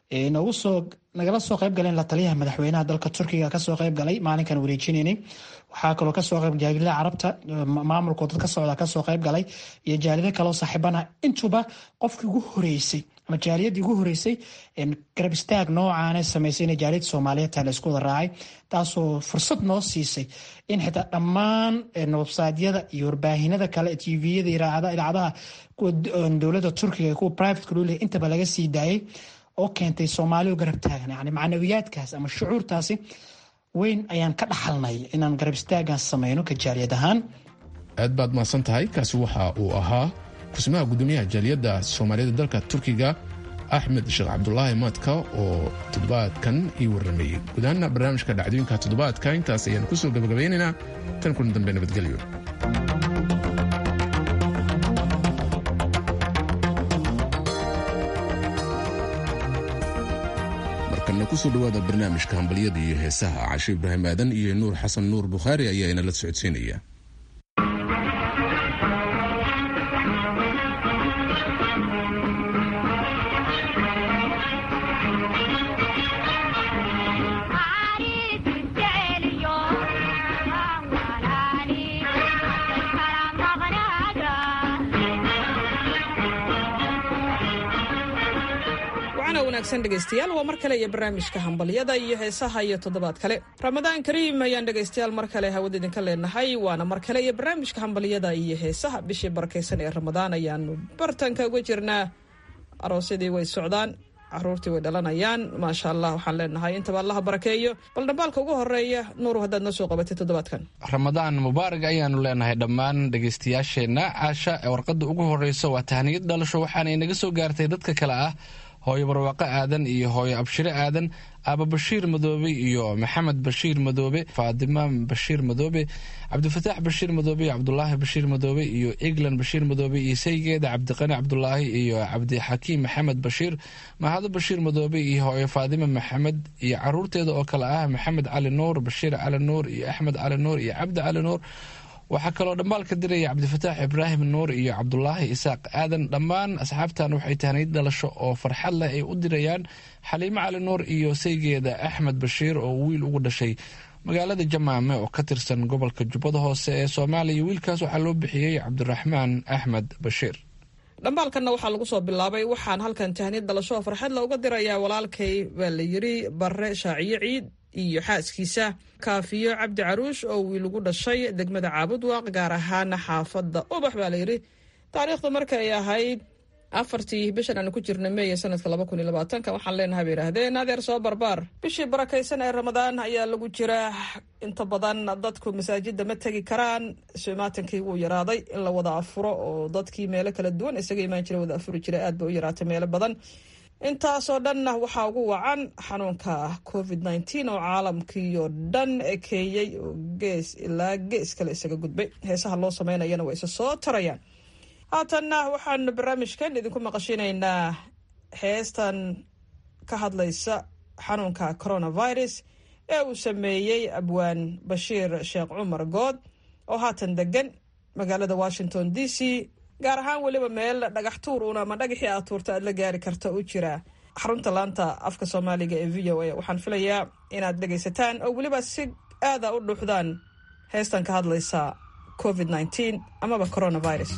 nagala soo qayb galeen la taliyaha madaxweynaha dalka Turkiga kasoo qayb galay maalinkan wareejinaynay. waxaa kaloo kasoo qayb jaaliyadaha carabta maamulkooda ka socda kasoo qayb galay iyo jaaliyado kaloo saaxiibana. intuba qofkii ugu horeysay ama jaaliyadii ugu horeysay garab istaag noocaane samaysay inay jaaliyada Soomaaliyeed la isku wada raacay, taasoo fursad noo siisay in xitaa dhammaan website-yada iyo warbaahinada kale TV-yada idaacadaha kuwa dowladda Turkiga kuwa private loo leeyahay intaba laga sii daayay oo keentay Soomaaliya garab taagan. yani macnawiyaadkaas ama shucuurtaasi weyn ayaan ka dhaxalnay inaan garab istaagan samayno ka jaaliyad ahaan. aad baad mahadsan tahay. kaasi waxa uu ahaa kusimaha gudoomiyaha jaaliyadda Soomaalida dalka Turkiga Axmed Sheekh Cabdullaahi Maadka oo toddobaadkan ii warramayay. gudahaana barnaamijka dhacdooyinka toddobaadka intaas ayaan kusoo gabagabeynaynaa. tan kulan dambe nabadgelyo. kusoo dhawaada barnaamijka hambalyada iyo heesaha. Casho Ibraahim Aadan iyo Nuur Xasan Nuur Bukhaari ayaa inala socodsiinaya. dhegeystayaal waa mar kale iyo barnaamijka hambalyada iyo heesaha iyo toddobaad kale. Ramadaan Kariim ayaan dhegeystayaal mar kale hawada idinka leenahay. waana mar kale iyo barnaamijka hambalyada iyo heesaha. bishii barakeysan ee Ramadaan ayaanu bartanka uga jirnaa. aroosyadii way socdaan, caruurtii way dhalanayaan maasha allah waxaan leenahay intaba allaha barakeeyo. bal dhambaalka ugu horeeya nuuru haddaad noo soo qabatay toddobaadkan. ramadaan mubaarak ayaanu leenahay dhammaan dhegaystayaasheenna. caasha warqadda ugu horeysa waa tahniyad dhalasho waxaana inaga soo gaartay dadka kale ah hooyo barwaaqo aadan iyo hooyo abshire aadan, aaba bashiir madoobe iyo maxamed bashiir madoobe, faadima bashiir madoobe, cabdifataax bashiir madoobe iyo cabdulaahi bashiir madoobe iyo eglan bashiir madoobe iyo saygeeda cabdiqani cabdulaahi iyo cabdixakiim maxamed bashiir, mahado bashiir madoobe iyo hooyo faadima maxamed iyo caruurteeda oo kale ah maxamed cali nuur, bashiir cali nuur iyo axmed cali nuur iyo cabdi cali nuur. waxaa kaloo dhambaalka diraya cabdifataax ibraahim nuur iyo cabdulaahi isaaq aadan. dhammaan asxaabtan waxay tahniyad dhalasho oo farxad leh ay u dirayaan xaliimo cali nuur iyo saygeeda axmed bashiir oo wiil ugu dhashay magaalada jamaame oo ka tirsan gobolka jubbada hoose ee soomaaliya. wiilkaas waxaa loo bixiyey cabdiraxmaan axmed bashiir. dhambaalkanna waxaa lagu soo bilaabay waxaan halkan tahniyad dhalasho oo farxad la uga dirayaa walaalkay baa la yiri bare shaaciyo ciid iyo xaaskiisa kaafiyo cabdi caruush oo wiil ugu dhashay degmada caabudwaaq gaar ahaan xaafadda ubax baa layidhi taariikhdu markay ahayd 4 bishan aanu ku jirna meeye sanadka 2020 waxaan leenahay bay yidhaahdeen adeer soo barbaar. bishii barakaysan ee ramadaan ayaa lagu jiraa inta badan dadku masaajida ma tegi karaan, sumaatankii wuu yaraaday in la wada afuro oo dadkii meelo kala duwan isaga imaan jira wada afuri jira aad ba u yaraatay meelo badan. intaasoo dhanna waxaa ugu wacan xanuunka covid-19 oo caalamkii oo dhan ekeeyey oo gees ilaa gees kale isaga gudbay. heesaha loo sameynayana waa isa soo tarayaan. haatanna waxaanu barnaamijkan idinku maqashinaynaa heestan ka hadlaysa xanuunka coronavirus ee uu sameeyey abwaan bashiir sheekh cumar good oo haatan degan magaalada Washington DC, gaar ahaan weliba meel dhagax tuur una ama dhagaxii aad tuurta aad la gaari karta u jira xarunta laanta afka Soomaaliga ee VOA. waxaan filayaa inaad dhagaysataan oo weliba si aad u dhuuxdaan heestan ka hadlaysa COVID-19 amaba coronavirus.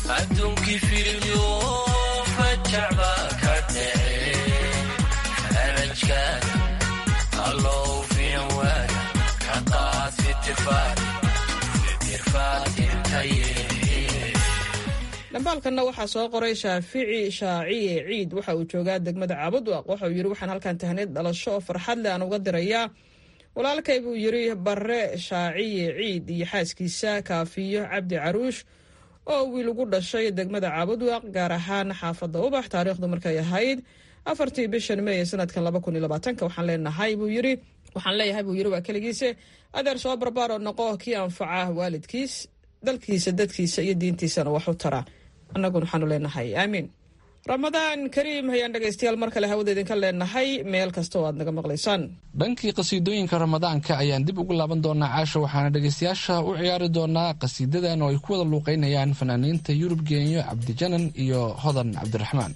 adduunkii fiiryo fajacba ka dhace farajka allow fiican waaga ka qaad fitirfaatirtaye dhambaalkanna waxaa soo qoray shaafici shaaciye ciid waxa uu joogaa degmada caabudwaaq waxa uu yidhi waxaan halkan tahneed dhalasho oo farxad leh aan uga dirayaa walaalkay buu yidhi barre shaaciye ciid iyo xaaskiisa kaafiyo cabdi caruush oo wiil ugu dhashay degmada caabudwaaq gaar ahaan xaafadda ubax taariikhdu markay ahayd 4 bishan May sanadkan 2020 waxaan leeyahay buu yidhi waa keligiise adeer soo barbaar oo noqo kii anfaca waalidkiis dalkiisa dadkiisa iyo diintiisana wax u tara annaguna waxaanu leenahay aamiin ramadaan kariim hayaan dhegaystayaal mar kale hawada idinka leenahay meel kasta oo aad naga maqlaysaan dhankii qasiidooyinka ramadaanka ayaan dib ugu laaban doonaa caasha waxaana dhegaystayaasha u ciyaari doonaa qasiidadan oo ay ku wada luuqeynayaan fanaaniinta yurub geenyo cabdijanan iyo hodan cabdiraxmaan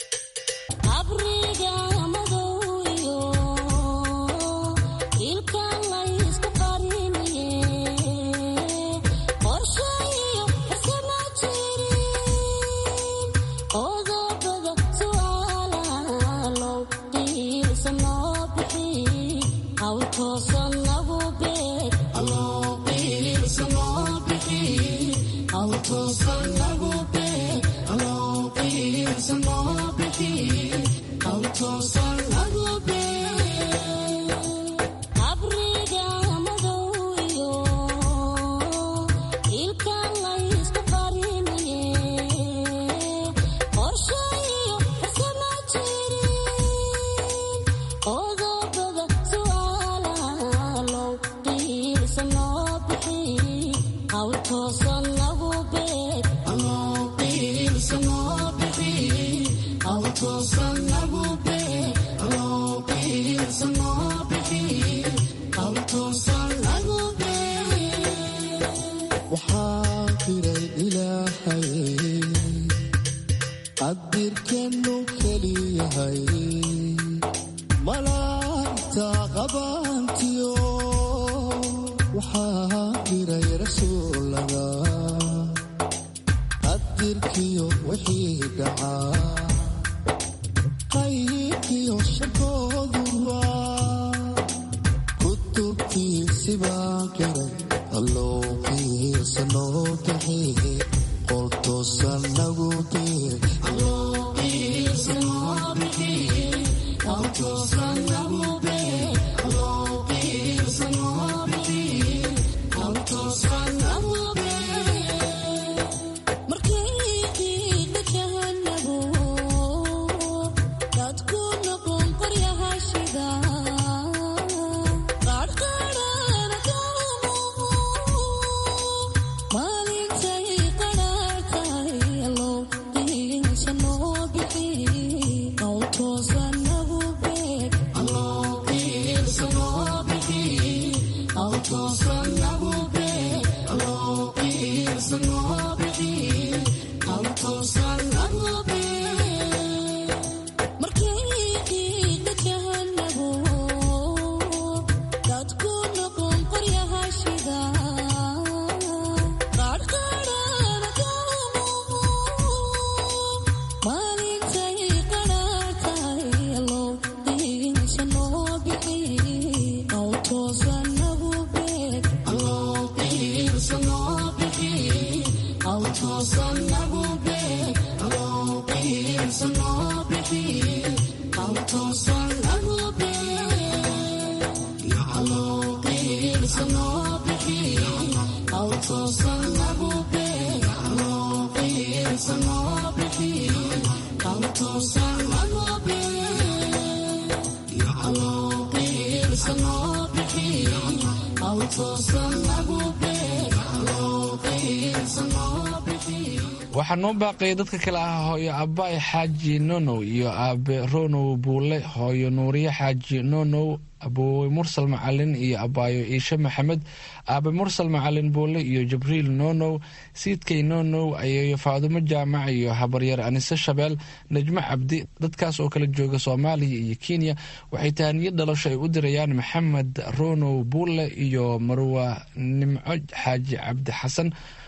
waxaa noo baaqaya dadka kale ah hooyo abaay xaaji nonow iyo aabe ronow buule hooyo nuuriye xaaji nonow aboowe mursal macalin iyo abaayo iishe maxamed aabe mursal macalin buule iyo jibriil nonow siidkay nonow ayeeyo faadumo jaamac iyo habaryar anise shabeel najmo cabdi dadkaas oo kala jooga soomaaliya iyo kenya waxay tahaniyad dhalasho ay u dirayaan maxamed ronow buule iyo marwa nimco xaaji cabdi xasan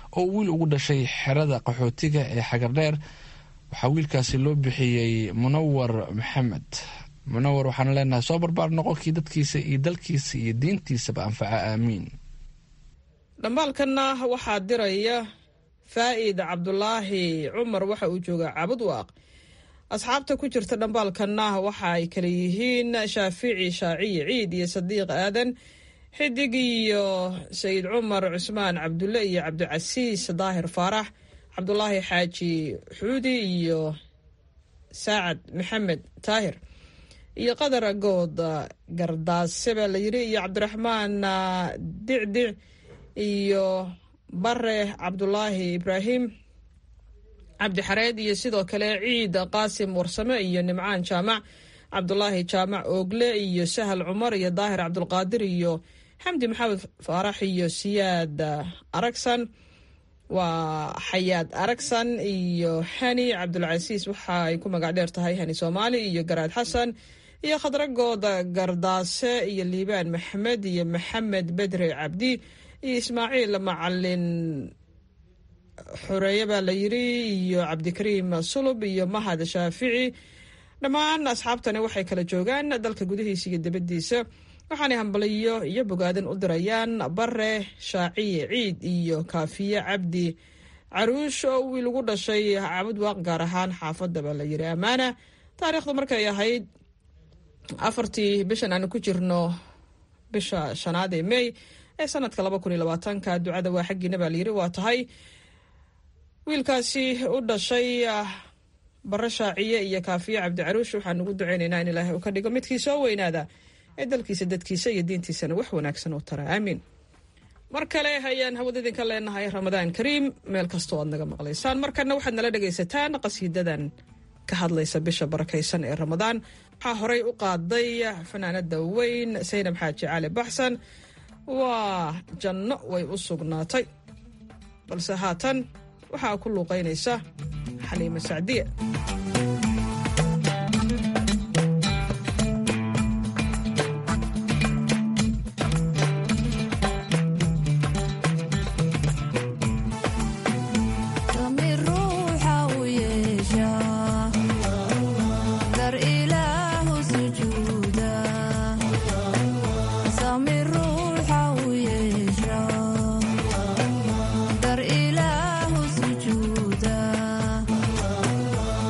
oo wiil ugu dhashay xerada qaxootiga ee xagardheer. waxaa wiilkaasi loo bixiyey munawar maxamed. munawar waxaan leenahay soo barbaar noqonkii dadkiisa iyo dalkiisa iyo diintiisaba anfaca, aamiin. dhambaalkanna waxaa diraya faa'id cabdulaahi cumar, waxa uu joogaa cabud waaq. asxaabta ku jirta dhambaalkanna waxa ay kala yihiin shaafici shaaciye ciid iyo sadiiq aadan xidig iyo sayid cumar cusmaan cabdulle iyo cabdicasiis daahir faarax, cabdulaahi xaaji xuudi iyo saacad maxamed taahir iyo qadar good gardaase baa la yidhi, iyo cabdiraxmaan dicdic iyo bare cabdulaahi ibraahim cabdi xareed iyo sidoo kale ciid qaasim warsame iyo nimcaan jaamac, cabdulaahi jaamac oogle iyo sahal cumar iyo daahir cabdulqaadir iyo xamdi maxamed faarax iyo siyaad aragsan, waa xayaad aragsan iyo hani cabdulcasiis, waxa ay ku magac dheer tahay hani soomaali, iyo garaad xasan iyo khadragooda gardaase iyo liibaan maxamed iyo maxamed bedre cabdi iyo ismaaciil macalin xoreeye baa la yidhi, iyo cabdikariim sulub iyo mahad shaafici. dhammaan asxaabtani waxay kala joogaan dalka gudihiisa iyo dibaddiisa, waxaanay hambaliyo iyo bogaadin u dirayaan bare shaaciye ciid iyo kaafiye cabdi caruush oo wiil ugu dhashay cabud waaq, gaar ahaan xaafadda baa la yidhi ammaana. taariikhdu markay ahayd 4 bishan aanu ku jirno bisha 5 ee May ee sanadka 2020. ducada waa xaggiina baa la yidhi. waa tahay wiilkaasi u dhashay bare shaaciye iyo kaafiye cabdi caruush, waxaan ugu ducaynaynaa in ilaahay uu ka dhigo midkii soo weynaada ee dalkiisa, dadkiisa iyo diintiisana wax wanaagsan u tara, aamiin. mar kale ayaan hawada idinka leenahay ramadaan kariim, meel kastoo aad naga maqlaysaan. markana waxaad nala dhagaysataan qasiidadan ka hadlaysa bisha barakaysan ee ramadaan. waxaa horey u qaaday fanaanada weyn saynab xaaji cali baxsan, waa janno way u sugnaatay. balse haatan waxaa ku luuqaynaysa xaliimo sacdiye. dar ilaahu sujuuda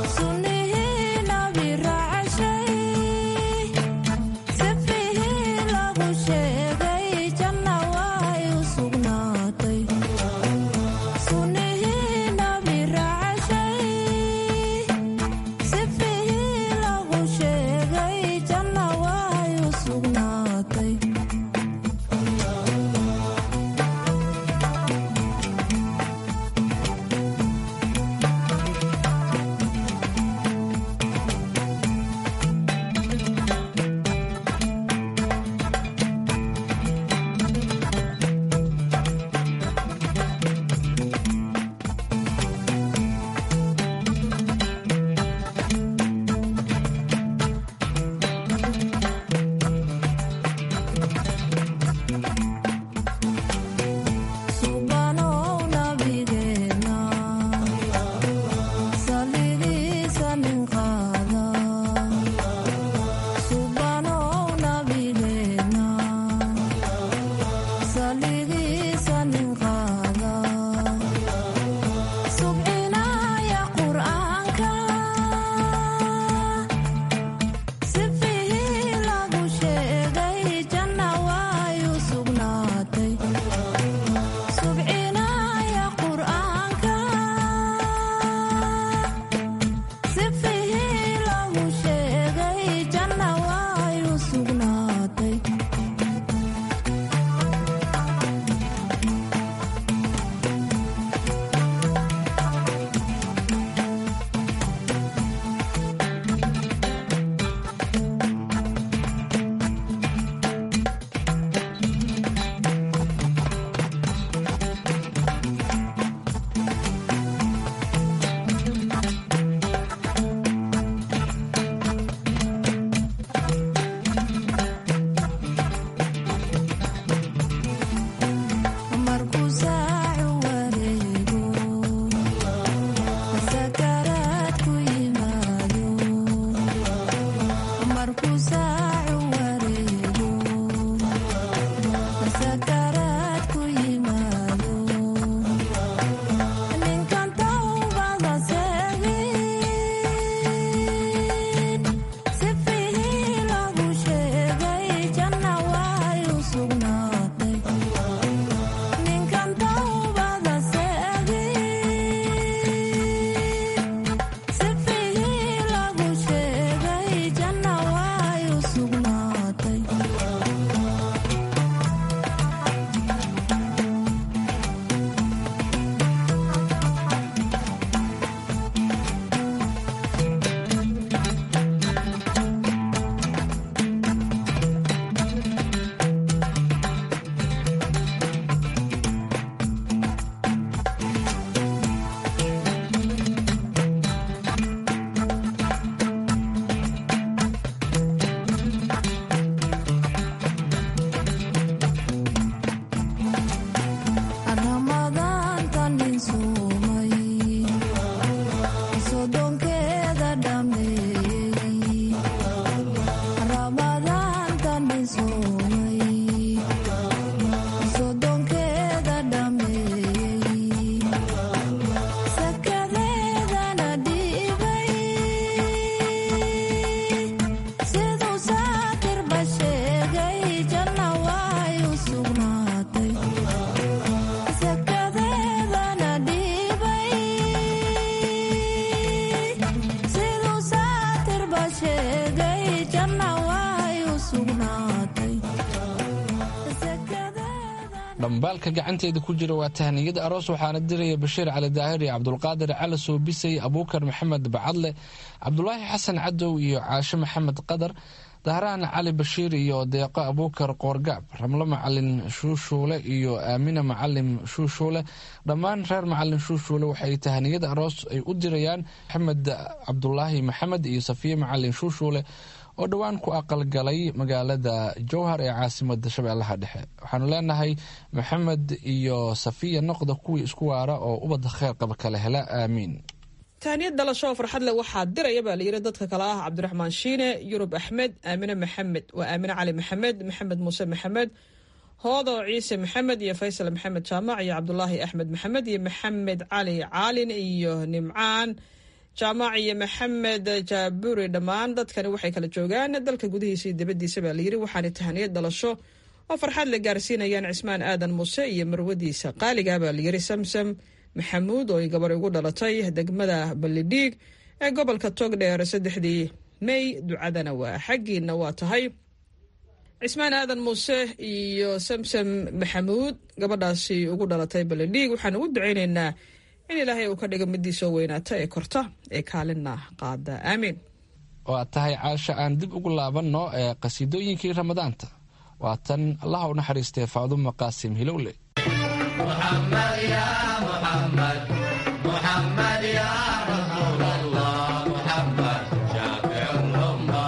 dhambaalka gacanteeda ku jira waa tahniyada aroos waxaana diraya bashiir cali daahir iyo cabdulqaadir cali soobisay, abuukar maxamed bacadle, cabdulaahi xasan cadow iyo caashe maxamed qadar, dahraan cali bashiir iyo deeqo abuukar qoorgaab, ramlo macalin shuushuule iyo aamina macalin shuushuule. dhammaan reer macalin shuushuule waxay tahniyada aroos ay u dirayaan maxamed cabdulaahi maxamed iyo safiye macalin shuushuule oo dhowaan ku aqalgalay magaalada jowhar ee caasimada shabeellaha dhexe. waxaanu leenahay maxamed iyo safiya noqda kuwii isku waara oo ubadda kheyr qaba kala hela, aamiin. tahniyad dhalasho farxad leh waxaa diraya baa layidhi dadka kale ah cabdiraxmaan shiine, yurub axmed, aamine maxamed, waa aamine cali maxamed, maxamed muuse maxamed, hoodo ciise maxamed iyo faysal maxamed jaamac iyo cabdulaahi axmed maxamed iyo maxamed cali caalin iyo nimcaan jaamac iyo maxamed jaaburi. dhammaan dadkani waxay kala joogaan dalka gudihiisa iyo dibadiisa baa layidhi waxaana tahniyad dhalasho oo farxad la gaarsiinayaan cismaan aadan muuse iyo marwadiisa qaaliga baa layidhi samsam maxamuud oo ay gabar ugu dhalatay degmada ballidhiig ee gobolka togdheer 3 May. ducadana waa xaggiina waa tahay cismaan aadan muuse iyo samsam maxamuud gabadhaasi ugu dhalatay ballidhiig. waxaan ugu ducaynaynaa in ilaahay uu ka dhigo midii soo weynaata ee korta ee kaalina qaada, aamiin. waa tahay caasha aan dib ugu laabanno ee qasiidooyinkii ramadaanta. waa tan allaha u naxariistay faadumo qaasim hilowle. محمد يا محمد محمد يا رسول الله محمد شافع الأمة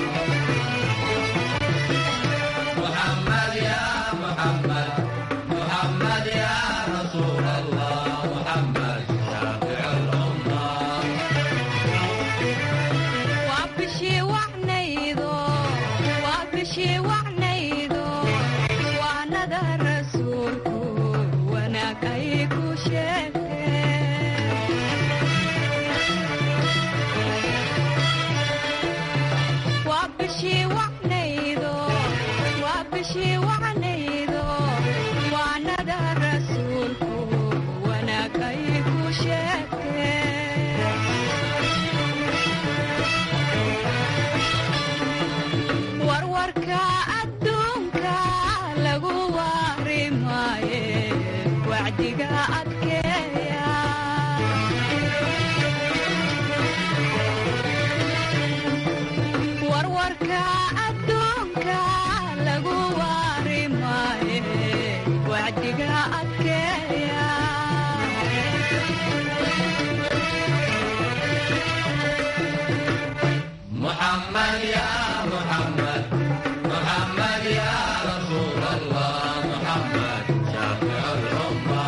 محمد يا محمد محمد يا رسول الله محمد شافع الأمة وابشي وعنيدو وابشي وعنيدو وانا ذا الرسول warwarka adduunka lagu warimaaye wacdiga adkeeya warwarka adduunka lagu warimaaye wacdiga adkeeya محمد يا محمد محمد يا رسول الله محمد شافع الأمة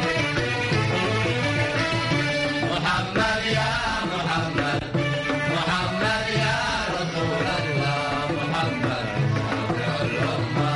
محمد يا محمد محمد يا رسول الله محمد شافع الأمة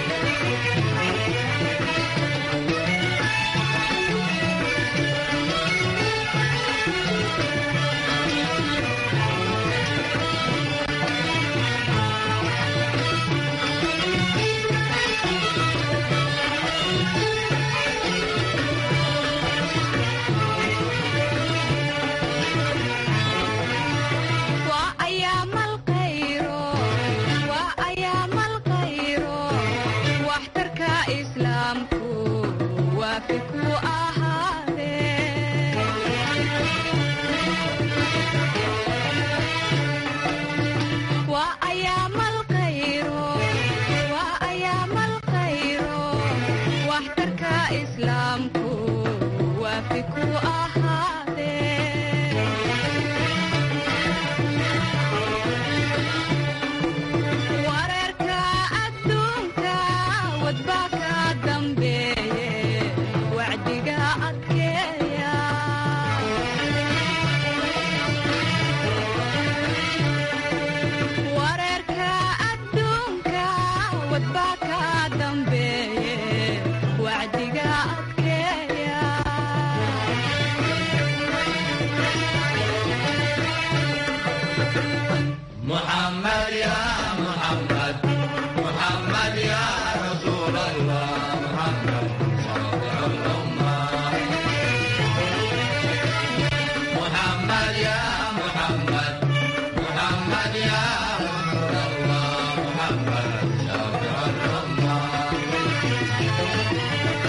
محمد يا محمد محمد يا رسول الله محمد شافع الأمة محمد يا محمد محمد يا رسول الله محمد شافع الأمة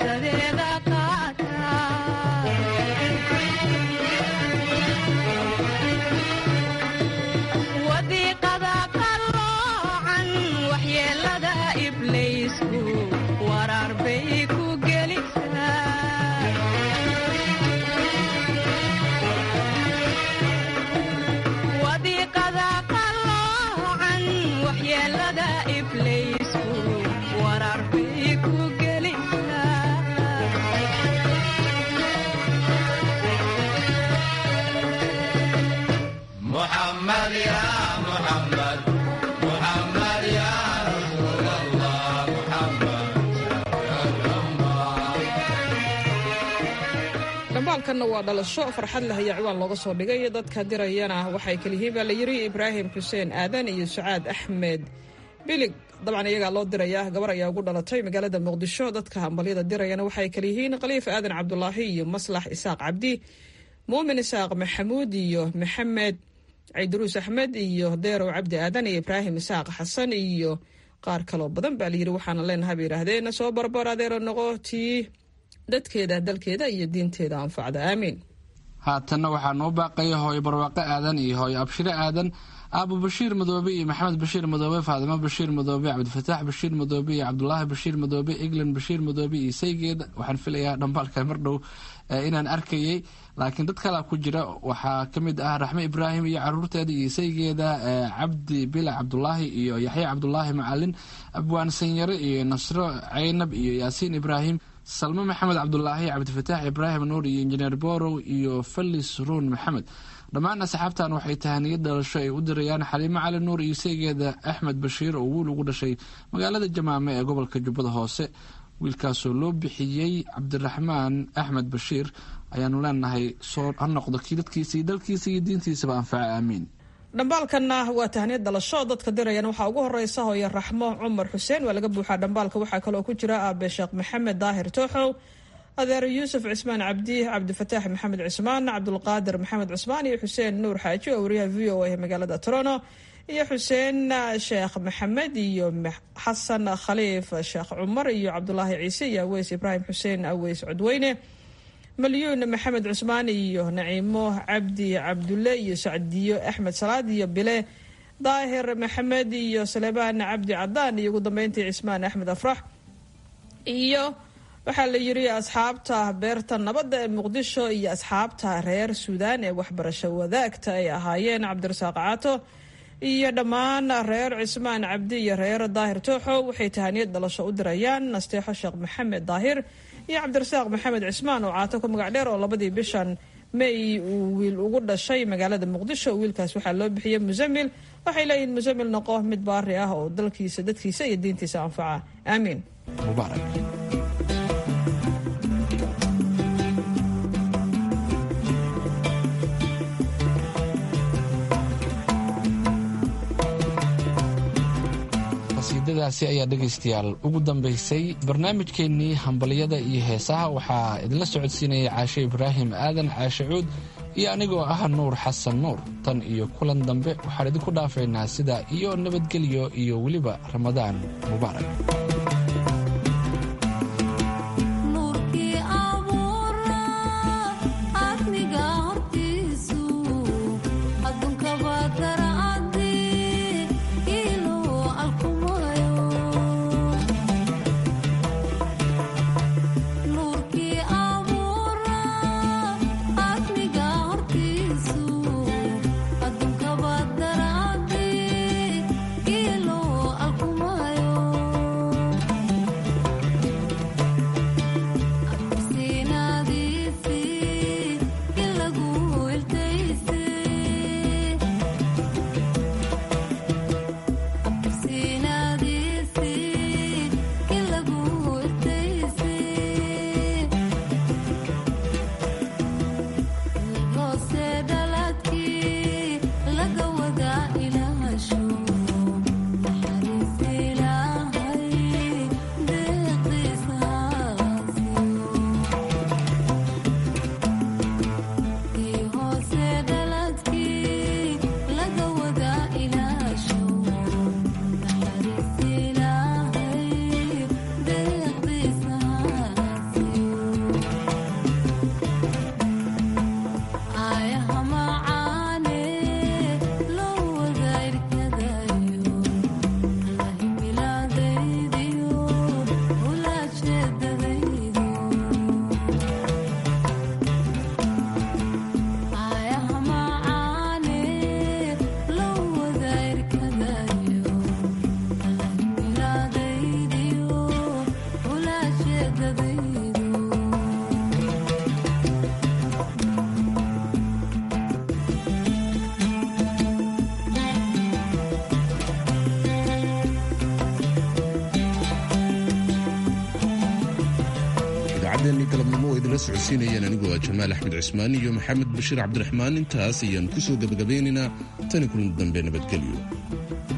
waansadeeda qaata wadiiqada qalloocan waxyeelada ibliisku waraar bay ku gelisaa wadiiqada qalloocan waxyeelada ibliisku waraar bay ku gelisaa محمد يا محمد محمد يا رسول الله محمد dhambaalkanna waa dhalasho farxad leh ayaa ciwaan looga soo dhigay dadka dirayana waxay kaliyihiin baa la yidhi ibraahim xuseen aadan iyo sucaad axmed bilig dabcan iyagaa loo dirayaa gabar ayaa ugu dhalatay magaalada muqdisho dadka hambalyada dirayana waxay kaliyihiin khaliif aadan cabdulaahi iyo maslax isaaq cabdi muumin isaaq maxamuud iyo maxamed ciiduruus axmed iyo deerow cabdi aadan iyo ibraahim isaaq xasan iyo qaar kaloo badan baa layidhi waxaana leenahay bay yidhaahdeen soo barbar adeero noqo tii dadkeeda dalkeeda iyo diinteeda anfacda aamiin haatanna waxaa noo baaqaya hooyo barwaaqo aadan iyo hooyo abshire aadan abu bashiir madoobe iyo maxamed bashiir madoobe faadimo bashiir madoobe cabdifataax bashiir madoobe iyo cabdulaahi bashiir madoobe eglan bashiir madoobe iyo saygeeda waxaan filayaa dhambaalka mar dhow inaan arkayay laakiin dad kalea ku jira waxaa ka mid ah raxme ibraahim iyo caruurteeda iyo saygeeda cabdi bila cabdulaahi iyo yaxya cabdulaahi macalin abwaan sanyare iyo nasro caynab iyo yaasiin ibraahim salmo maxamed cabdulaahi cabdifataax ibraahim nuur iyo injineer borow iyo falis ruun maxamed dhammaan asxaabtan waxay tahaniyad dhalasho ay u dirayaan xaliimo cali nuur iyo saygeeda axmed bashiir oo wiil ugu dhashay magaalada jamaame ee gobolka jubbada hoose wiilkaasoo loo bixiyey cabdiraxmaan axmed bashiir ayaanu leenahay soo ha noqdo kii dadkiisa iyo dalkiisa iyo diintiisaba anfaca aamiin dhambaalkanna waa tahniyad dhalasho dadka dirayana waxaa ugu horeysa hooyo raxmo cumar xuseen waa laga buuxaa dhambaalka waxaa kaloo ku jira aabe sheekh maxamed daahir tooxow adeer yuusuf cismaan cabdi cabdifataax maxamed cismaan cabdulqaadir maxamed cusmaan iyo xuseen nuur xaaji oo wariyaha v o a ee magaalada toronto iyo xuseen sheekh maxamed iyo xasan khaliif sheekh cumar iyo cabdulaahi ciise iyo aweys ibraahim xuseen aweys codweyne malyuun maxamed cusmaan iyo naciimo cabdi cabdulle iyo sacdiyo axmed salaad iyo bile daahir maxamed iyo salebaan cabdi cadaan iyo ugu dambeyntii cismaan axmed afrax iyo waxaa la yidhi asxaabta beerta nabadda ee muqdisho iyo asxaabta reer suudaan ee waxbarasho wadaagta ay ahaayeen cabdirasaaq caato iyo dhammaan reer cismaan cabdi iyo reer daahir tooxo waxay tahaniyad dhalasho u dirayaan nasteexo sheekh maxamed daahir iyo cabdirasaaq maxamed cismaan oo caato ku magac dheer oo labadii bishan may uu wiil ugu dhashay magaalada muqdisho wiilkaas waxaa loo bixiyey musamil waxay leeyihiin musamil noqo mid baari ah oo dalkiisa dadkiisa iyo diintiisa anfaca aamiin mubaarak qasiidadaasi ayaa dhegaystayaal ugu dambaysay barnaamijkeennii hambalyada iyo heesaha waxaa idinla socodsiinayay caashe ibraahim aadan caashe cuud iyo anigoo ah nuur xasan nuur tan iyo kulan dambe waxaan idinku dhaafaynaa sidaa iyo nabadgelyo iyo weliba ramadaan mubaarak idaacaddeenii galabnimo oo idinla socodsiinayeen anigoo ah jamaal axmed cismaan iyo maxamed bashiir cabdiraxmaan. intaas ayaan ku soo gebagabeynaynaa tani kulan dambe nabadgelyo.